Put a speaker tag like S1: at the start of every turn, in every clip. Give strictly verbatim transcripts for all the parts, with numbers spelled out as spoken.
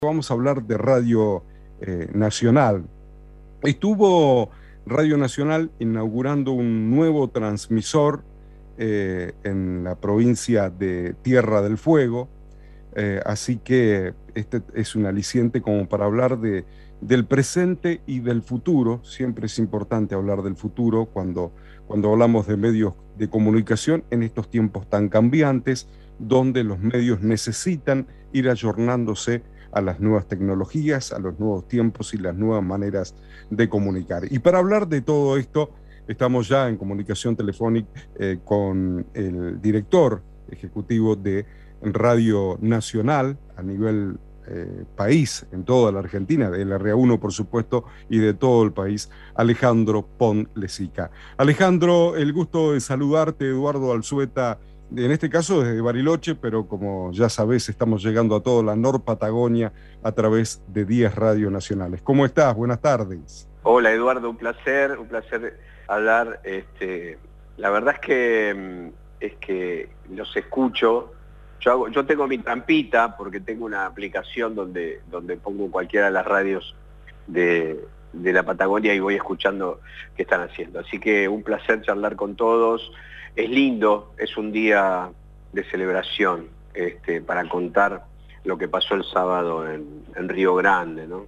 S1: Vamos a hablar de Radio eh, Nacional. Estuvo Radio Nacional inaugurando un nuevo transmisor eh, en la provincia de Tierra del Fuego, eh, así que este es un aliciente como para hablar de, del presente y del futuro. Siempre es importante hablar del futuro cuando, cuando hablamos de medios de comunicación en estos tiempos tan cambiantes, donde los medios necesitan ir ayornándose a las nuevas tecnologías, a los nuevos tiempos y las nuevas maneras de comunicar. Y para hablar de todo esto, estamos ya en comunicación telefónica eh, con el director ejecutivo de Radio Nacional a nivel eh, país, en toda la Argentina, del R A uno por supuesto, y de todo el país, Alejandro Pon Lesica. Alejandro, el gusto de saludarte, Eduardo Alzueta, en este caso desde Bariloche, pero como ya sabés, estamos llegando a toda la Nor Patagonia a través de diez radios nacionales. ¿Cómo estás? Buenas tardes.
S2: Hola Eduardo, un placer, un placer hablar. Este, la verdad es que, es que los escucho. Yo, hago, yo tengo mi trampita porque tengo una aplicación donde, donde pongo cualquiera de las radios de, de la Patagonia y voy escuchando qué están haciendo. Así que un placer charlar con todos. Es lindo, es un día de celebración este, para contar lo que pasó el sábado en, en Río Grande, ¿no?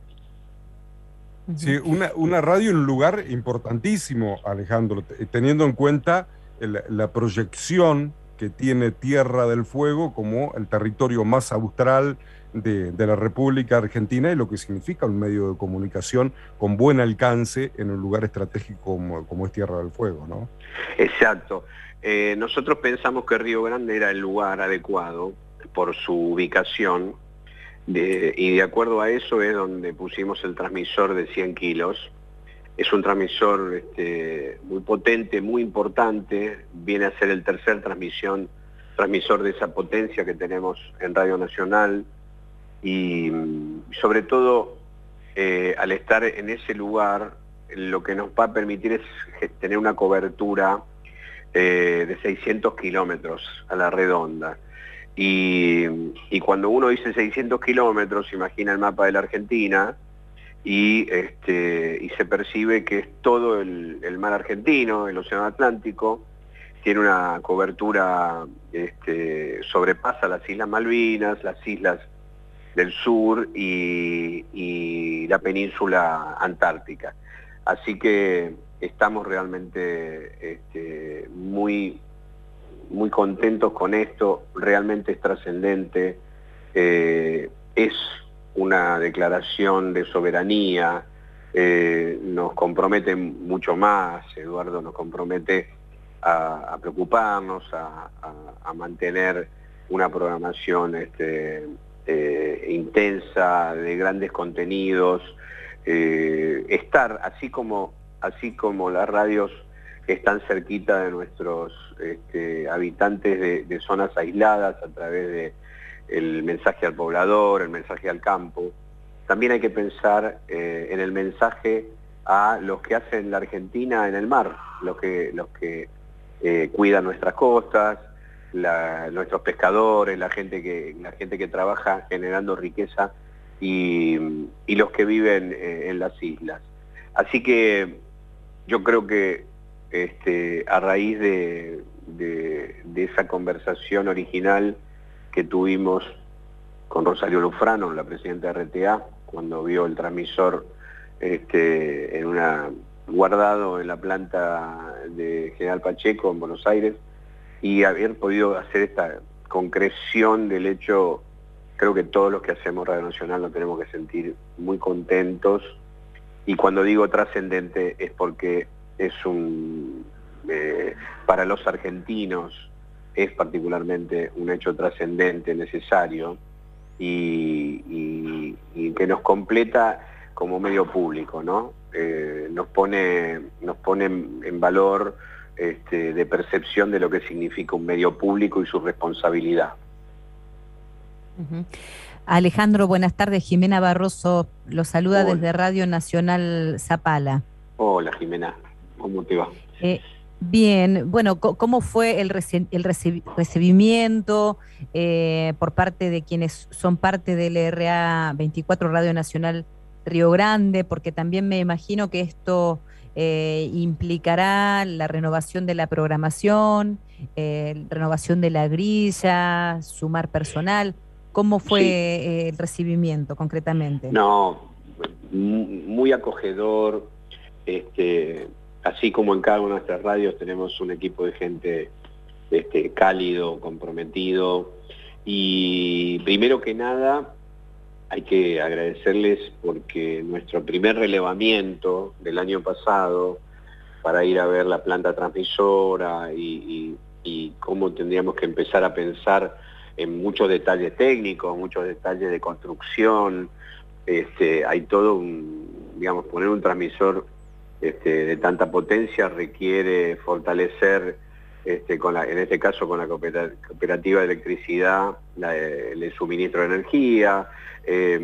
S1: Sí, una, una radio en un lugar importantísimo, Alejandro, teniendo en cuenta el, la proyección que tiene Tierra del Fuego como el territorio más austral de, de la República Argentina y lo que significa un medio de comunicación con buen alcance en un lugar estratégico como, como es Tierra del Fuego, ¿no?
S2: Exacto. Eh, nosotros pensamos que Río Grande era el lugar adecuado por su ubicación de, y de acuerdo a eso es donde pusimos el transmisor de cien kilos. Es un transmisor este, muy potente, muy importante, viene a ser el tercer transmisión, transmisor de esa potencia que tenemos en Radio Nacional y sobre todo eh, al estar en ese lugar lo que nos va a permitir es tener una cobertura eh, de seiscientos kilómetros a la redonda. Y, y cuando uno dice seiscientos kilómetros, imagina el mapa de la Argentina y, este, y se percibe que es todo el, el mar argentino, el océano Atlántico, tiene una cobertura, este, sobrepasa las Islas Malvinas, las islas del sur y, y la península antártica. Así que estamos realmente este, muy, muy contentos con esto, realmente es trascendente, eh, es una declaración de soberanía, eh, nos compromete mucho más, Eduardo, nos compromete a, a preocuparnos, a, a, a mantener una programación este, eh, intensa, de grandes contenidos, eh, estar así como, así como las radios están cerquita de nuestros este, habitantes de, de zonas aisladas a través de el mensaje al poblador, el mensaje al campo. También hay que pensar eh, en el mensaje a los que hacen la Argentina en el mar, los que, los que eh, cuidan nuestras costas, la, nuestros pescadores, la gente, que, la gente que trabaja generando riqueza y, y los que viven eh, en las islas. Así que yo creo que este, a raíz de, de, de esa conversación original que tuvimos con Rosario Lufrano, la presidenta de R T A, cuando vio el transmisor este, en una, guardado en la planta de General Pacheco en Buenos Aires, y haber podido hacer esta concreción del hecho, creo que todos los que hacemos Radio Nacional nos tenemos que sentir muy contentos, y cuando digo trascendente es porque es un, eh, para los argentinos, es particularmente un hecho trascendente, necesario, y, y, y que nos completa como medio público, ¿no? Eh, nos pone, nos pone en valor este, de percepción de lo que significa un medio público y su responsabilidad.
S3: Uh-huh. Alejandro, buenas tardes. Jimena Barroso lo saluda. Hola. Desde Radio Nacional Zapala.
S2: Hola Jimena, ¿cómo te va?
S3: Eh, Bien, bueno, co- ¿cómo fue el, reci- el reci- recibimiento eh, por parte de quienes son parte del R A veinticuatro Radio Nacional Río Grande? Porque también me imagino que esto eh, implicará la renovación de la programación, eh, renovación de la grilla, sumar personal. ¿Cómo fue
S2: Sí,
S3: eh, el recibimiento concretamente?
S2: no, mu- muy acogedor, este, así como en cada una de nuestras radios tenemos un equipo de gente este, cálido, comprometido, y primero que nada hay que agradecerles porque nuestro primer relevamiento del año pasado para ir a ver la planta transmisora y, y- y cómo tendríamos que empezar a pensar en muchos detalles técnicos, muchos detalles de construcción. Este, hay todo un, digamos, poner un transmisor este, de tanta potencia requiere fortalecer, este, con la, en este caso con la coopera- cooperativa de electricidad, la- el suministro de energía, eh,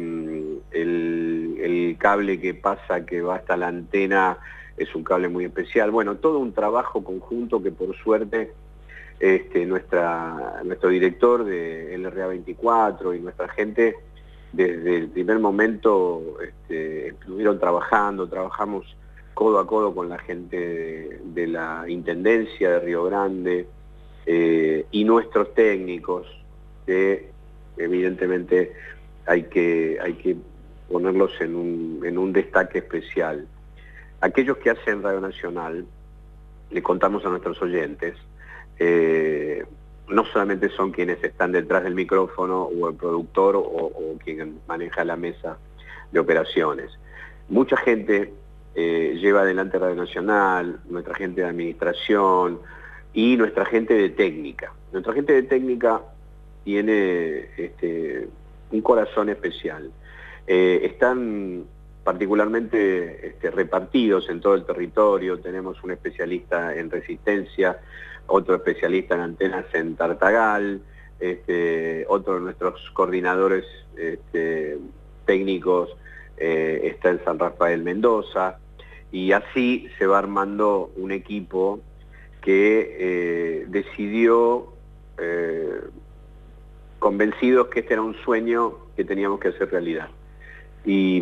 S2: el, el cable que pasa, que va hasta la antena, es un cable muy especial. Bueno, todo un trabajo conjunto que por suerte este, nuestra, nuestro director de L R A veinticuatro y nuestra gente desde el primer momento este, estuvieron trabajando, trabajamos codo a codo con la gente de, de la Intendencia de Río Grande eh, y nuestros técnicos, que evidentemente hay que, hay que ponerlos en un, en un destaque especial. Aquellos que hacen Radio Nacional, le contamos a nuestros oyentes, eh, no solamente son quienes están detrás del micrófono o el productor o, o quien maneja la mesa de operaciones. Mucha gente eh, lleva adelante Radio Nacional, nuestra gente de administración y nuestra gente de técnica. Nuestra gente de técnica tiene este, un corazón especial. Eh, están particularmente este, repartidos en todo el territorio. Tenemos un especialista en resistencia, otro especialista en antenas en Tartagal, este, otro de nuestros coordinadores este, técnicos eh, está en San Rafael Mendoza, y así se va armando un equipo que eh, decidió, eh, convencidos que este era un sueño que teníamos que hacer realidad. Y,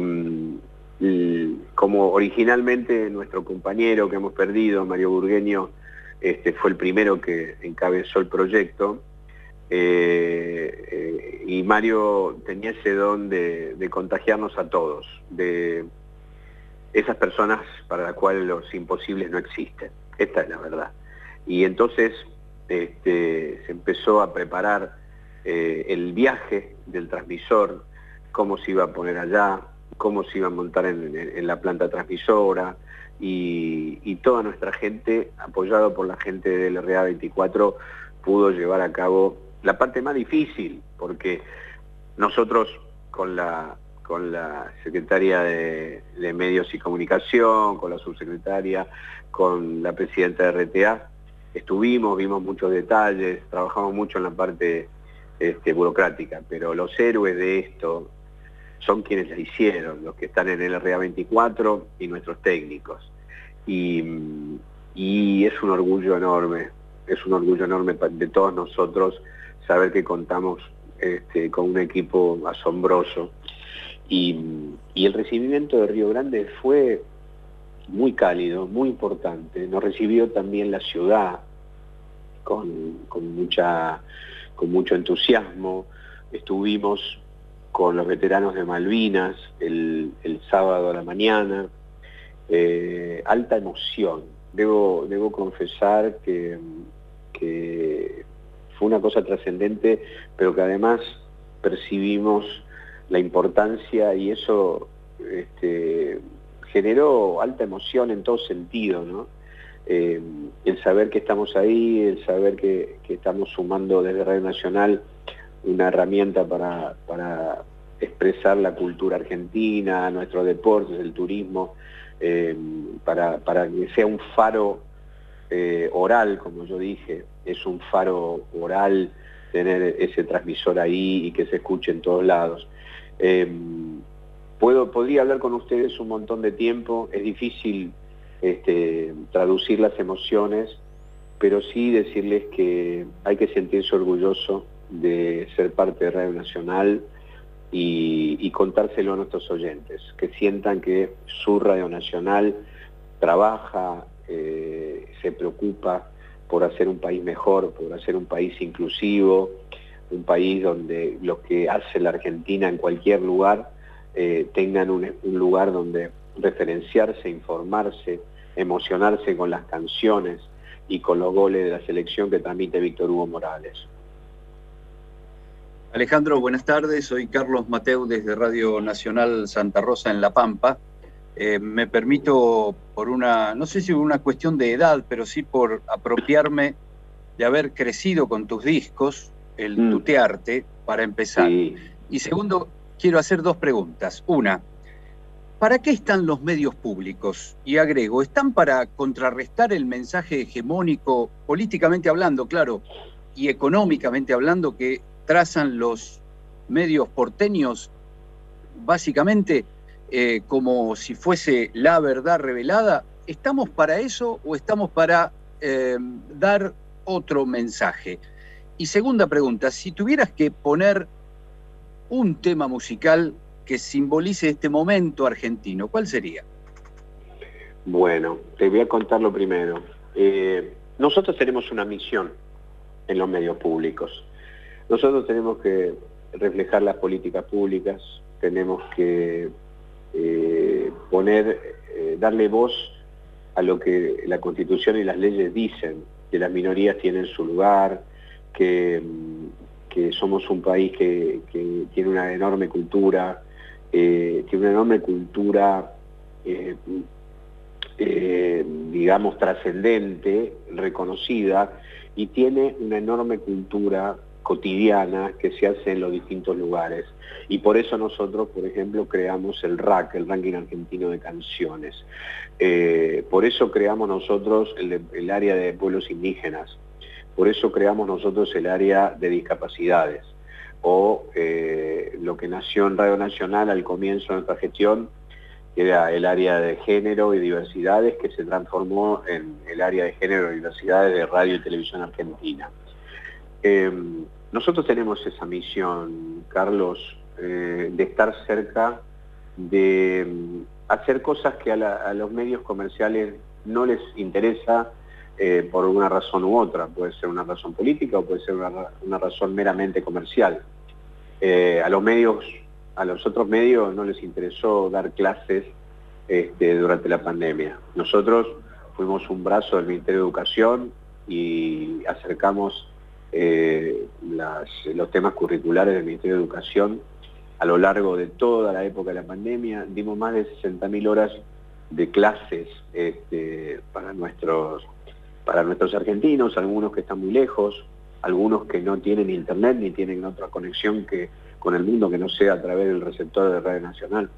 S2: y como originalmente nuestro compañero que hemos perdido, Mario Burgueño, este, fue el primero que encabezó el proyecto, eh, eh, y Mario tenía ese don de, de contagiarnos a todos, de esas personas para las cuales los imposibles no existen. Esta es la verdad. Y entonces este, se empezó a preparar eh, el viaje del transmisor, cómo se iba a poner allá, cómo se iba a montar en, en, en la planta transmisora, y, y toda nuestra gente, apoyado por la gente del R A veinticuatro, pudo llevar a cabo la parte más difícil, porque nosotros con la, con la secretaria de, de Medios y Comunicación, con la subsecretaria, con la presidenta de R T A, estuvimos, vimos muchos detalles, trabajamos mucho en la parte este, burocrática, pero los héroes de esto son quienes la hicieron, los que están en el R A veinticuatro y nuestros técnicos. Y, y es un orgullo enorme, es un orgullo enorme de todos nosotros saber que contamos este, con un equipo asombroso. Y, y el recibimiento de Río Grande fue muy cálido, muy importante. Nos recibió también la ciudad con, con, mucha, con mucho entusiasmo. Estuvimos con los veteranos de Malvinas el, el sábado a la mañana, eh, alta emoción. Debo, debo confesar que, que fue una cosa trascendente, pero que además percibimos la importancia, y eso este, generó alta emoción en todo sentido, ¿no? Eh, el saber que estamos ahí, el saber que, que estamos sumando desde Radio Nacional una herramienta para, para expresar la cultura argentina, nuestros deportes, el turismo, eh, para, para que sea un faro eh, oral, como yo dije, es un faro oral tener ese transmisor ahí y que se escuche en todos lados. Eh, puedo, podría hablar con ustedes un montón de tiempo, es difícil este, traducir las emociones, pero sí decirles que hay que sentirse orgulloso de ser parte de Radio Nacional y, y contárselo a nuestros oyentes, que sientan que su Radio Nacional trabaja, eh, se preocupa por hacer un país mejor, por hacer un país inclusivo, un país donde lo que hace la Argentina en cualquier lugar eh, tengan un, un lugar donde referenciarse, informarse, emocionarse con las canciones y con los goles de la selección que transmite Víctor Hugo Morales.
S4: Alejandro, buenas tardes. Soy Carlos Mateu desde Radio Nacional Santa Rosa en La Pampa. Eh, me permito, por una, no sé si por una cuestión de edad, pero sí por apropiarme de haber crecido con tus discos, el mm. tutearte, para empezar. Sí. Y segundo, quiero hacer dos preguntas. Una, ¿para qué están los medios públicos? Y agrego, ¿están para contrarrestar el mensaje hegemónico, políticamente hablando, claro, y económicamente hablando, que trazan los medios porteños, básicamente eh, como si fuese la verdad revelada? ¿Estamos para eso o estamos para eh, dar otro mensaje? Y segunda pregunta, si tuvieras que poner un tema musical que simbolice este momento argentino, ¿cuál sería?
S2: Bueno, te voy a contar lo primero. Eh, nosotros tenemos una misión en los medios públicos. Nosotros tenemos que reflejar las políticas públicas, tenemos que eh, poner, eh, darle voz a lo que la Constitución y las leyes dicen, que las minorías tienen su lugar, que, que somos un país que, que tiene una enorme cultura, eh, tiene una enorme cultura, eh, eh, digamos, trascendente, reconocida, y tiene una enorme cultura cotidiana que se hace en los distintos lugares. Y por eso nosotros, por ejemplo, creamos el R A C, el Ranking Argentino de Canciones. Eh, por eso creamos nosotros el, el área de pueblos indígenas. Por eso creamos nosotros el área de discapacidades. O eh, lo que nació en Radio Nacional al comienzo de nuestra gestión, que era el área de género y diversidades, que se transformó en el área de género y diversidades de Radio y Televisión Argentina. Eh, nosotros tenemos esa misión, Carlos, eh, de estar cerca, de um, hacer cosas que a, la, a los medios comerciales no les interesa eh, por una razón u otra. Puede ser una razón política o puede ser una, una razón meramente comercial. Eh, a los medios, a los otros medios no les interesó dar clases este, durante la pandemia. Nosotros fuimos un brazo del Ministerio de Educación y acercamos Eh, las, los temas curriculares del Ministerio de Educación a lo largo de toda la época de la pandemia. Dimos más de sesenta mil horas de clases este, para, nuestros, para nuestros argentinos, algunos que están muy lejos, algunos que no tienen internet ni tienen otra conexión que, con el mundo que no sea a través del receptor de Radio Nacional.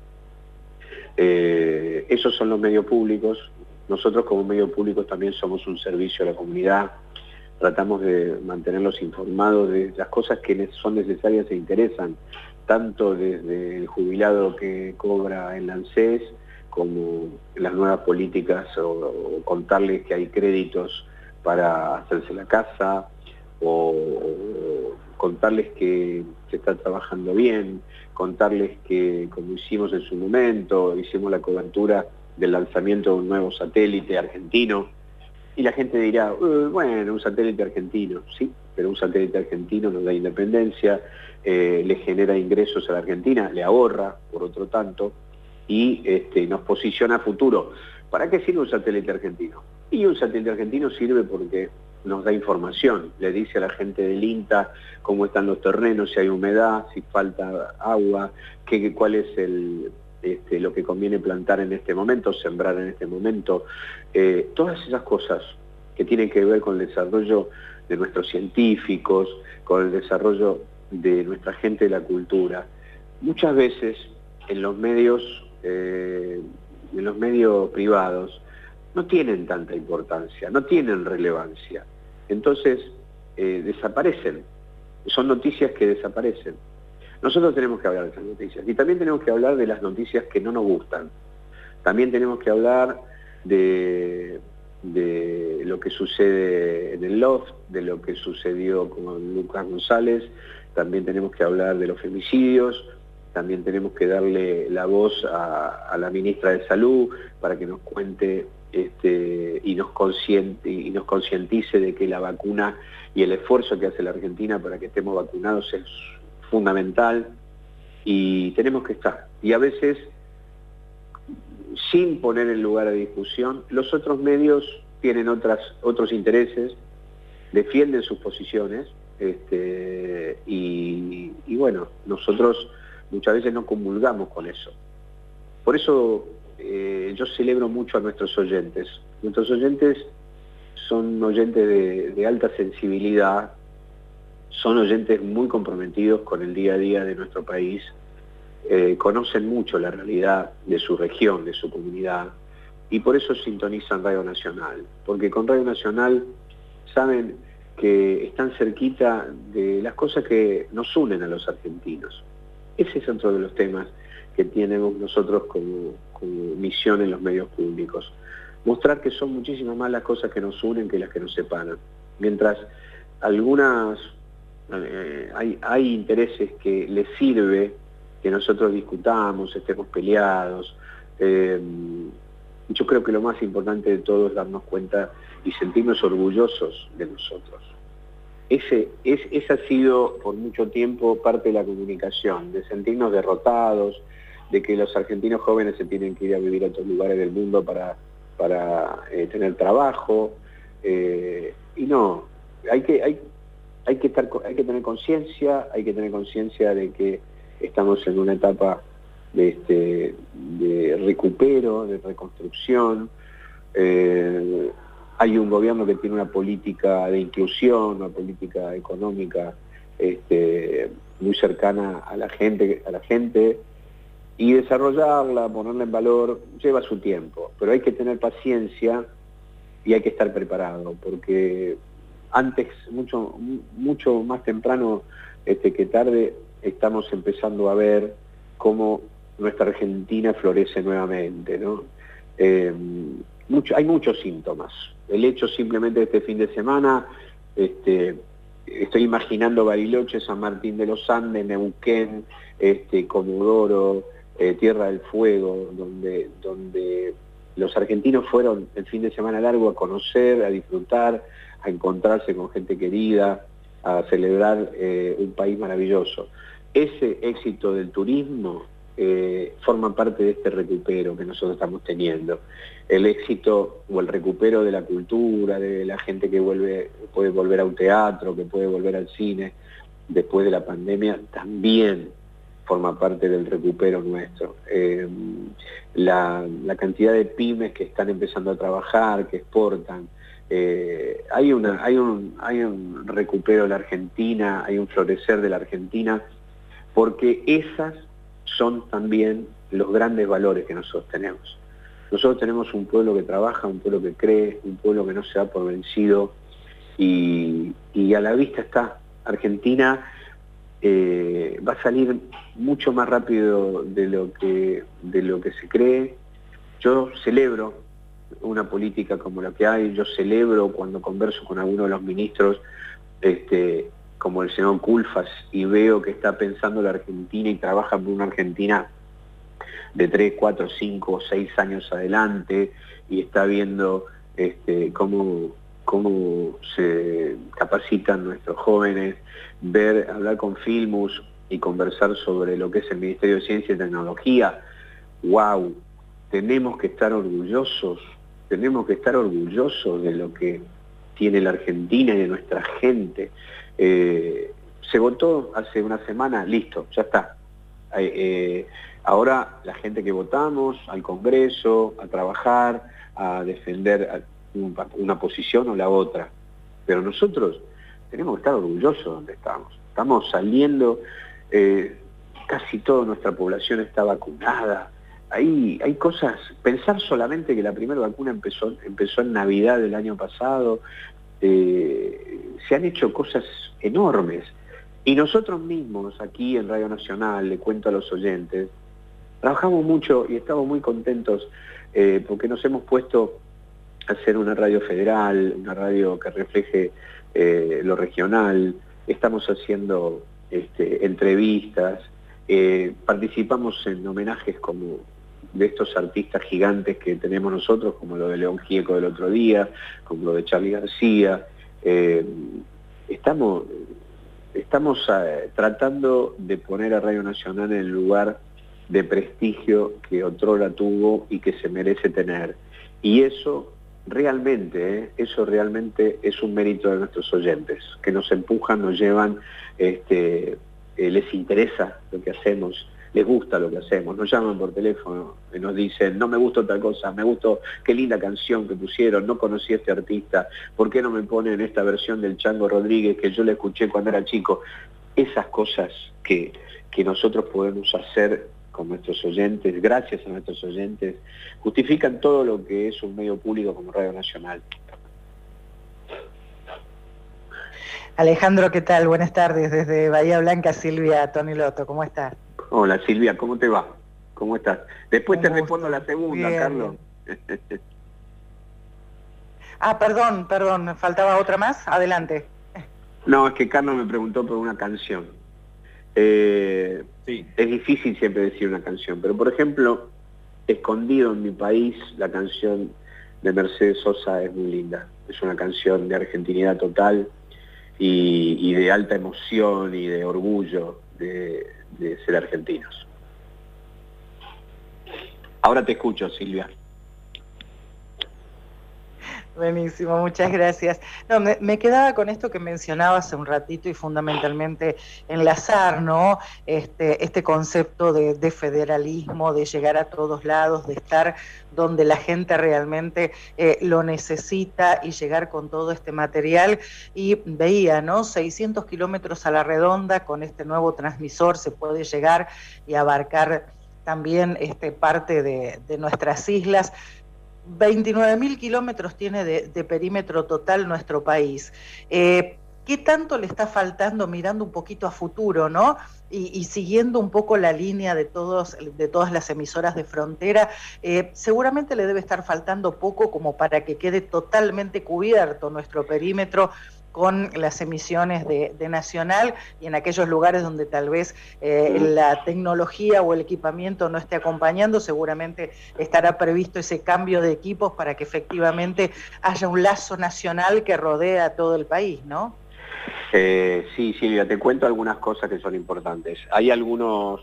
S2: Eh, esos son los medios públicos. Nosotros como medios públicos también somos un servicio a la comunidad. Tratamos de mantenerlos informados de las cosas que son necesarias e interesan, tanto desde el jubilado que cobra en la ANSES, como las nuevas políticas, o, o contarles que hay créditos para hacerse la casa, o, o contarles que se está trabajando bien, contarles que, como hicimos en su momento, hicimos la cobertura del lanzamiento de un nuevo satélite argentino. Y la gente dirá, uh, bueno, un satélite argentino, sí, pero un satélite argentino nos da independencia, eh, le genera ingresos a la Argentina, le ahorra, por otro tanto, y este, nos posiciona a futuro. ¿Para qué sirve un satélite argentino? Y un satélite argentino sirve porque nos da información, le dice a la gente del INTA cómo están los terrenos, si hay humedad, si falta agua, qué, cuál es el... Este, lo que conviene plantar en este momento, sembrar en este momento, eh, todas esas cosas que tienen que ver con el desarrollo de nuestros científicos, con el desarrollo de nuestra gente de la cultura. Muchas veces en los medios, eh, en los medios privados, no tienen tanta importancia, no tienen relevancia. Entonces, eh, desaparecen. Son noticias que desaparecen. Nosotros tenemos que hablar de esas noticias y también tenemos que hablar de las noticias que no nos gustan. También tenemos que hablar de, de lo que sucede en el Loft, de lo que sucedió con Lucas González, también tenemos que hablar de los femicidios, también tenemos que darle la voz a, a la ministra de Salud para que nos cuente este, y nos consciente, y nos concientice de que la vacuna y el esfuerzo que hace la Argentina para que estemos vacunados es fundamental, y tenemos que estar. Y a veces, sin poner en lugar a discusión, los otros medios tienen otras, otros intereses, defienden sus posiciones, este, y, y bueno, nosotros muchas veces no comulgamos con eso. Por eso eh, yo celebro mucho a nuestros oyentes. Nuestros oyentes son oyentes de, de alta sensibilidad, son oyentes muy comprometidos con el día a día de nuestro país, eh, conocen mucho la realidad de su región, de su comunidad, y por eso sintonizan Radio Nacional, porque con Radio Nacional saben que están cerquita de las cosas que nos unen a los argentinos. Ese es otro de los temas que tenemos nosotros como, como misión en los medios públicos. Mostrar que son muchísimas más las cosas que nos unen que las que nos separan. Mientras algunas, eh, hay, hay intereses que les sirve que nosotros discutamos, estemos peleados. Eh, yo creo que lo más importante de todo es darnos cuenta y sentirnos orgullosos de nosotros. Ese, es, esa ha sido por mucho tiempo parte de la comunicación, de sentirnos derrotados, de que los argentinos jóvenes se tienen que ir a vivir a otros lugares del mundo para, para eh, tener trabajo, eh, y no, hay que, hay, hay que, estar, hay que tener conciencia, hay que tener conciencia de que estamos en una etapa de, este, de recupero, de reconstrucción. eh, Hay un gobierno que tiene una política de inclusión, una política económica este, muy cercana a la gente, a la gente, y desarrollarla, ponerla en valor, lleva su tiempo, pero hay que tener paciencia y hay que estar preparado, porque antes, mucho, mucho más temprano este, que tarde, estamos empezando a ver cómo nuestra Argentina florece nuevamente, ¿no? Eh, mucho, hay muchos síntomas. El hecho simplemente de este fin de semana, este, estoy imaginando Bariloche, San Martín de los Andes, Neuquén, este, Comodoro, eh, Tierra del Fuego, donde, donde los argentinos fueron el fin de semana largo a conocer, a disfrutar, a encontrarse con gente querida, a celebrar eh, un país maravilloso. Ese éxito del turismo eh, forma parte de este recupero que nosotros estamos teniendo. El éxito o el recupero de la cultura, de la gente que vuelve, puede volver a un teatro, que puede volver al cine después de la pandemia, también forma parte del recupero nuestro. Eh, la, la cantidad de pymes que están empezando a trabajar, que exportan, eh, hay, una, hay, un, hay un recupero de la Argentina, hay un florecer de la Argentina, porque esas son también los grandes valores que nosotros tenemos. Nosotros tenemos un pueblo que trabaja, un pueblo que cree, un pueblo que no se da por vencido, y, y a la vista está. Argentina eh, va a salir mucho más rápido de lo que, de lo que se cree. Yo celebro una política como la que hay, yo celebro cuando converso con alguno de los ministros, este, como el senador Culfas, y veo que está pensando la Argentina y trabaja por una Argentina de tres, cuatro, cinco, seis años adelante, y está viendo este, cómo, cómo se capacitan nuestros jóvenes, ver, hablar con Filmus y conversar sobre lo que es el Ministerio de Ciencia y Tecnología. ¡Wow! Tenemos que estar orgullosos, tenemos que estar orgullosos de lo que tiene la Argentina y de nuestra gente. Eh, se votó hace una semana, listo, ya está. Eh, eh, ahora la gente que votamos al Congreso, a trabajar, a defender una posición o la otra. Pero nosotros tenemos que estar orgullosos de donde estamos. Estamos saliendo, eh, casi toda nuestra población está vacunada. Hay, hay cosas, pensar solamente que la primera vacuna empezó, empezó en Navidad del año pasado, eh, se han hecho cosas enormes. Y nosotros mismos aquí en Radio Nacional, le cuento a los oyentes, trabajamos mucho y estamos muy contentos eh, porque nos hemos puesto a hacer una radio federal, una radio que refleje eh, lo regional, estamos haciendo este, entrevistas, eh, participamos en homenajes como de estos artistas gigantes que tenemos nosotros, como lo de León Gieco del otro día, como lo de Charly García. Eh, estamos estamos eh, tratando de poner a Radio Nacional en el lugar de prestigio que otrora tuvo y que se merece tener. Y eso realmente, eh, eso realmente es un mérito de nuestros oyentes, que nos empujan, nos llevan, este, eh, les interesa lo que hacemos, les gusta lo que hacemos, nos llaman por teléfono y nos dicen, no me gustó tal cosa, me gustó, qué linda canción que pusieron, no conocí a este artista, ¿por qué no me ponen esta versión del Chango Rodríguez que yo la escuché cuando era chico? Esas cosas que, que nosotros podemos hacer con nuestros oyentes, gracias a nuestros oyentes, justifican todo lo que es un medio público como Radio Nacional.
S5: Alejandro, ¿qué tal? Buenas tardes. Desde Bahía Blanca, Silvia Toniloto, ¿cómo estás?
S2: Hola Silvia, ¿cómo te va? ¿Cómo estás? Después
S5: Un
S2: te
S5: gusto.
S2: respondo la segunda,
S5: Bien.
S2: Carlos.
S5: Ah, perdón, perdón, ¿faltaba otra más? Adelante.
S2: No, es que Carlos me preguntó por una canción. Eh,
S4: Sí.
S2: Es difícil siempre decir una canción, pero por ejemplo, Escondido en mi país, la canción de Mercedes Sosa es muy linda. Es una canción de argentinidad total y, y de alta emoción y de orgullo de, de ser argentinos. Ahora te escucho, Silvia.
S5: Buenísimo, muchas gracias. No, me, me quedaba con esto que mencionaba hace un ratito y fundamentalmente enlazar, ¿no? Este, este concepto de, de federalismo, de llegar a todos lados, de estar donde la gente realmente eh, lo necesita y llegar con todo este material. Y veía, ¿no? seiscientos kilómetros a la redonda, con este nuevo transmisor se puede llegar y abarcar también este, parte de, de nuestras islas. veintinueve mil kilómetros tiene de, de perímetro total nuestro país. Eh, ¿Qué tanto le está faltando, mirando un poquito a futuro, ¿no? Y, y siguiendo un poco la línea de, todos, de todas las emisoras de frontera, eh, seguramente le debe estar faltando poco como para que quede totalmente cubierto nuestro perímetro con las emisiones de, de Nacional y en aquellos lugares donde tal vez eh, la tecnología o el equipamiento no esté acompañando, seguramente estará previsto ese cambio de equipos para que efectivamente haya un lazo nacional que rodea a todo el país, ¿no?
S2: Eh, sí, Silvia, te cuento algunas cosas que son importantes. Hay algunos...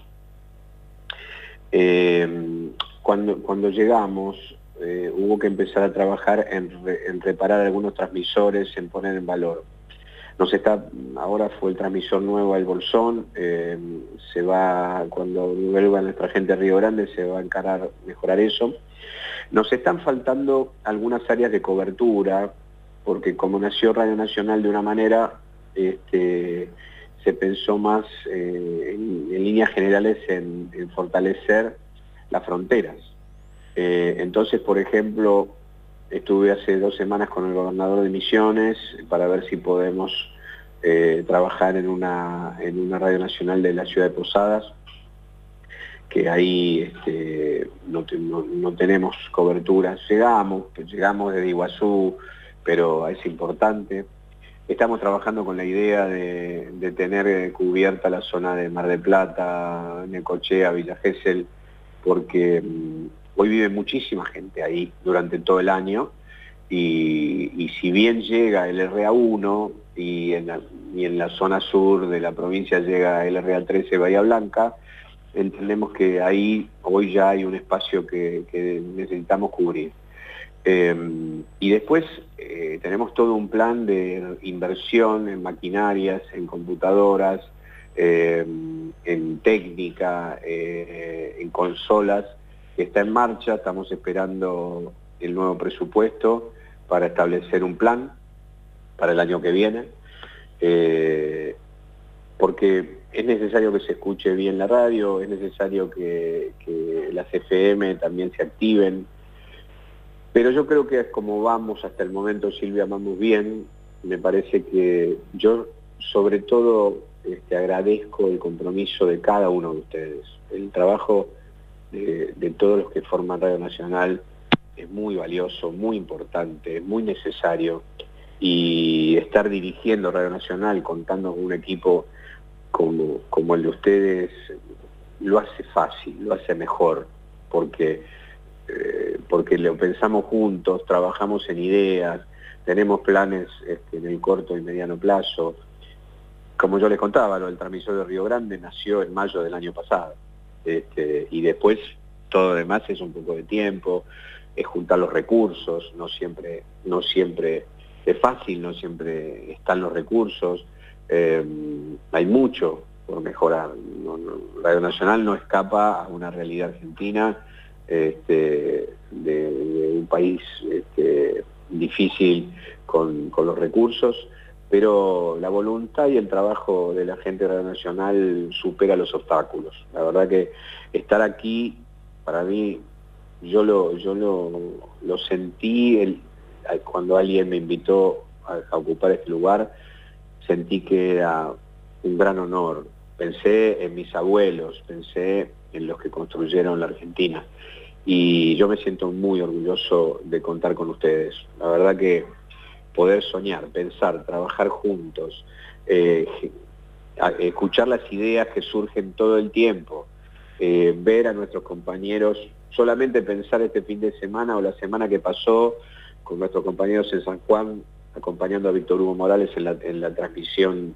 S2: Eh, cuando, cuando llegamos... Eh, hubo que empezar a trabajar en, re, en reparar algunos transmisores, en poner en valor. Nos está, ahora fue el transmisor nuevo al Bolsón, eh, se va, cuando vuelva nuestra gente a Río Grande, se va a encarar mejorar eso. Nos están faltando algunas áreas de cobertura, porque como nació Radio Nacional de una manera, este, se pensó más eh, en, en líneas generales en, en fortalecer las fronteras. Eh, entonces, por ejemplo, estuve hace dos semanas con el gobernador de Misiones para ver si podemos eh, trabajar en una, en una radio nacional de la ciudad de Posadas, que ahí este, no, te, no, no tenemos cobertura. Llegamos, llegamos desde Iguazú, pero es importante. Estamos trabajando con la idea de, de tener cubierta la zona de Mar del Plata, Necochea, Villa Gesell, porque hoy vive muchísima gente ahí durante todo el año y, y si bien llega el R A uno y en, la, y en la zona sur de la provincia llega el R A trece Bahía Blanca, entendemos que ahí hoy ya hay un espacio que, que necesitamos cubrir. Eh, y después eh, tenemos todo un plan de inversión en maquinarias, en computadoras, eh, en técnica, eh, en consolas, que está en marcha. Estamos esperando el nuevo presupuesto para establecer un plan para el año que viene, eh, porque es necesario que se escuche bien la radio, es necesario que, que las F M también se activen, pero yo creo que como vamos hasta el momento, Silvia, vamos bien. Me parece que yo sobre todo este, agradezco el compromiso de cada uno de ustedes, el trabajo De, de todos los que forman Radio Nacional es muy valioso, muy importante, muy necesario, y estar dirigiendo Radio Nacional contando con un equipo como, como el de ustedes lo hace fácil, lo hace mejor, porque, eh, porque lo pensamos juntos, trabajamos en ideas, tenemos planes este, en el corto y mediano plazo. Como yo les contaba, lo del transmisor de Río Grande nació en mayo del año pasado, este, y después todo lo demás es un poco de tiempo, es juntar los recursos, no siempre, no siempre es fácil, no siempre están los recursos, eh, hay mucho por mejorar. No, no, Radio Nacional no escapa a una realidad argentina, este, de, de un país este, difícil con, con los recursos, pero la voluntad y el trabajo de la gente de Radio Nacional supera los obstáculos. La verdad que estar aquí, para mí, yo lo, yo lo, lo sentí el, cuando alguien me invitó a, a ocupar este lugar, sentí que era un gran honor. Pensé en mis abuelos, pensé en los que construyeron la Argentina, y yo me siento muy orgulloso de contar con ustedes. La verdad que poder soñar, pensar, trabajar juntos, eh, escuchar las ideas que surgen todo el tiempo, eh, ver a nuestros compañeros, solamente pensar este fin de semana o la semana que pasó con nuestros compañeros en San Juan, acompañando a Víctor Hugo Morales en la, en la transmisión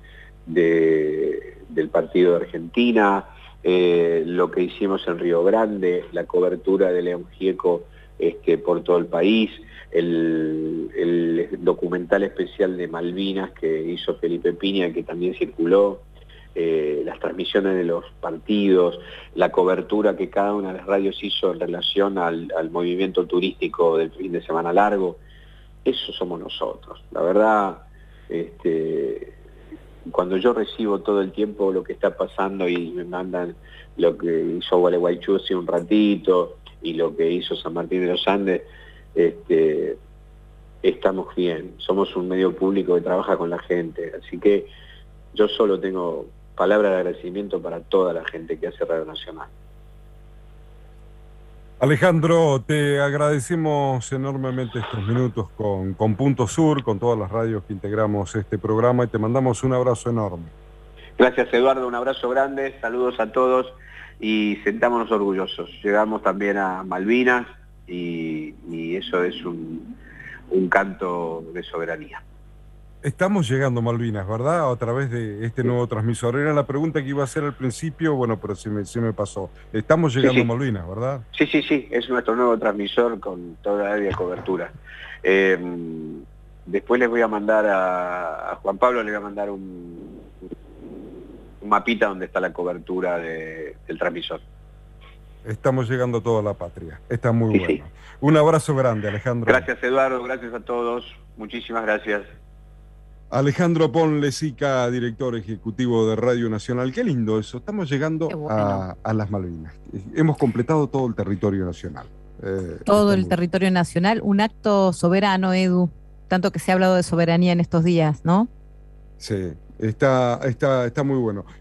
S2: de, del partido de Argentina, eh, lo que hicimos en Río Grande, la cobertura de León Gieco este, por todo el país, el, el documental especial de Malvinas que hizo Felipe Piña, que también circuló, eh, las transmisiones de los partidos, la cobertura que cada una de las radios hizo en relación al, al movimiento turístico del fin de semana largo. Eso somos nosotros. La verdad, este, cuando yo recibo todo el tiempo lo que está pasando y me mandan lo que hizo Gualeguaychú hace un ratito y lo que hizo San Martín de los Andes, este, estamos bien. Somos un medio público que trabaja con la gente. Así que yo solo tengo palabras de agradecimiento para toda la gente que hace Radio Nacional.
S1: Alejandro, te agradecemos enormemente estos minutos con, con Punto Sur, con todas las radios que integramos este programa, y te mandamos un abrazo enorme.
S2: Gracias, Eduardo, un abrazo grande, saludos a todos y sentámonos orgullosos. Llegamos también a Malvinas y, y eso es un, un canto de soberanía.
S1: Estamos llegando a Malvinas, ¿verdad? A través de este nuevo transmisor. Era la pregunta que iba a hacer al principio, bueno, pero se me, se me pasó. Estamos llegando sí, sí. a Malvinas, ¿verdad?
S2: Sí, sí, sí, es nuestro nuevo transmisor con toda la área de cobertura. Eh, después les voy a mandar a, a Juan Pablo, le voy a mandar un, un mapita donde está la cobertura de, del transmisor.
S1: Estamos llegando a toda la patria. Está muy
S2: sí,
S1: bueno.
S2: Sí.
S1: Un abrazo grande, Alejandro.
S2: Gracias, Eduardo, gracias a todos. Muchísimas gracias.
S1: Alejandro Ponlecica, director ejecutivo de Radio Nacional. Qué lindo eso. Estamos llegando bueno. a, a las Malvinas. Hemos completado todo el territorio nacional.
S3: Eh, todo el territorio bien. nacional. Un acto soberano, Edu. Tanto que se ha hablado de soberanía en estos días, ¿no?
S1: Sí, está, está, está muy bueno.